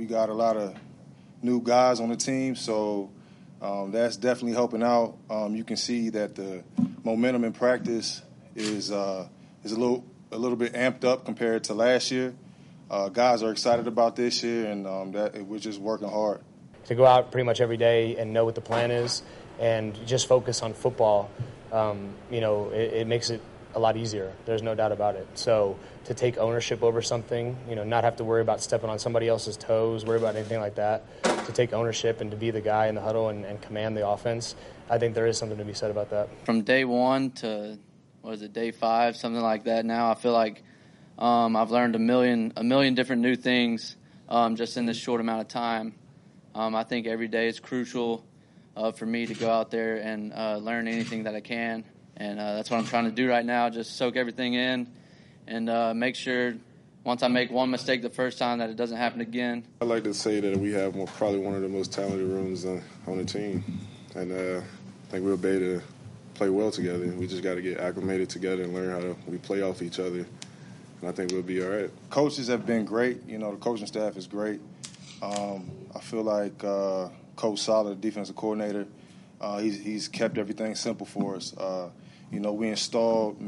We got a lot of new guys on the team, so that's definitely helping out. You can see that the momentum in practice is a little bit amped up compared to last year. Guys are excited about this year, and we're just working hard. To go out pretty much every day and know what the plan is and just focus on football, it makes it a lot easier. There's no doubt about it. So to take ownership over something, not have to worry about stepping on somebody else's toes, worry about anything like that, to take ownership and to be the guy in the huddle and command the offense, I think there is something to be said about that. From day one to, day 5, something like that now, I feel like I've learned a million different new things just in this short amount of time. I think every day is crucial for me to go out there and learn anything that I can. And that's what I'm trying to do right now, just soak everything in and make sure once I make one mistake the first time that it doesn't happen again. I'd like to say that we have probably one of the most talented rooms on the team. And I think we'll be able to play well together. We just got to get acclimated together and learn how we play off each other. And I think we'll be all right. Coaches have been great. The coaching staff is great. I feel like Coach Solid, the defensive coordinator, he's kept everything simple for us. We installed